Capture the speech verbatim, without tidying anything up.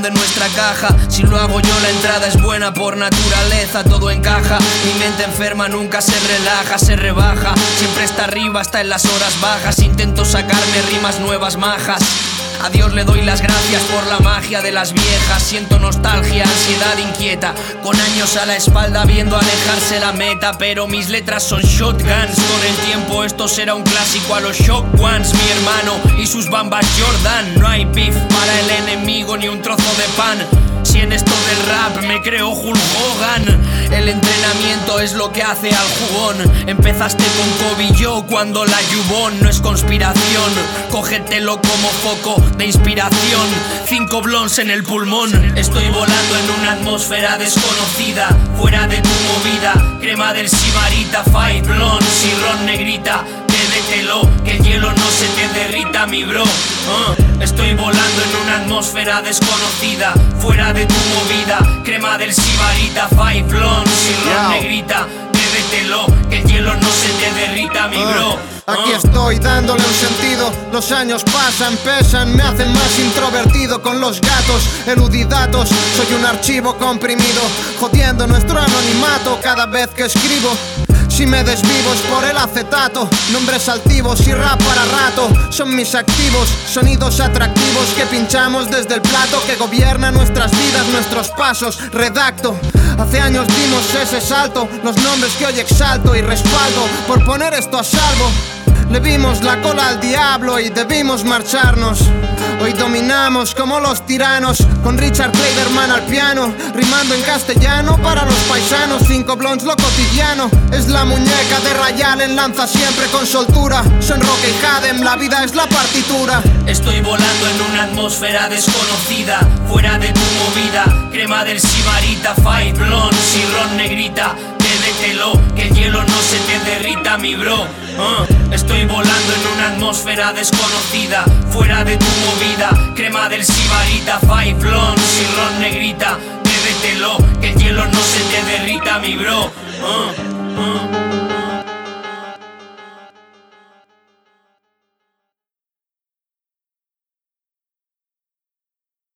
de nuestra caja. Si lo hago yo la entrada es buena por naturaleza, todo encaja. Mi mente enferma nunca se relaja, se rebaja. Siempre está arriba hasta en las horas bajas. Intento sacarme rimas nuevas majas. A Dios le doy las gracias por la magia de las viejas. Siento nostalgia, ansiedad inquieta, con años a la espalda viendo alejarse la meta. Pero mis letras son shotguns. Con el tiempo esto será un clásico a los Shock Ones. Mi hermano y sus bambas Jordan. No hay beef para el enemigo ni un trozo de pan. Si en esto del rap me creo Hulk Hogan. El entrenamiento es lo que hace al jugón. Empezaste con Kobe yo cuando la Yubon no es conspiración. Cógetelo como foco de inspiración. Cinco blonds en el pulmón. Estoy volando en una atmósfera desconocida. Fuera de tu movida, crema del sibarita. Five blonds y ron negrita. Bébetelo, que el hielo no se te derrita, mi bro. uh, Estoy volando en una atmósfera desconocida. Fuera de tu movida, crema del sibarita. Five blonds y ron negrita. Bébetelo, que el hielo no se te derrita, mi bro. Aquí estoy dándole un sentido. Los años pasan, pesan, me hacen más introvertido. Con los gatos, eludidatos, soy un archivo comprimido, jodiendo nuestro anonimato cada vez que escribo. Si me desvivo es por el acetato. Nombres altivos y rap para rato son mis activos. Sonidos atractivos que pinchamos desde el plato que gobierna nuestras vidas, nuestros pasos. Redacto. Hace años dimos ese salto. Los nombres que hoy exalto y respaldo por poner esto a salvo. Le vimos la cola al diablo y debimos marcharnos. Hoy dominamos como los tiranos, con Richard Kleiderman al piano, rimando en castellano para los paisanos. Cinco blonds lo cotidiano, es la muñeca de Rayalen, lanza siempre con soltura. Son Roque y Hadem, la vida es la partitura. Estoy volando en una atmósfera desconocida. Fuera de tu movida, crema del sibarita. Five blonds y ron negrita. Bébetelo, que el hielo no se te derrita, mi bro. uh, Estoy volando en una atmósfera desconocida. Fuera de tu movida, crema del sibarita. Five blonds y ron negrita. Bébetelo, que el hielo no se te derrita, mi bro. uh, uh.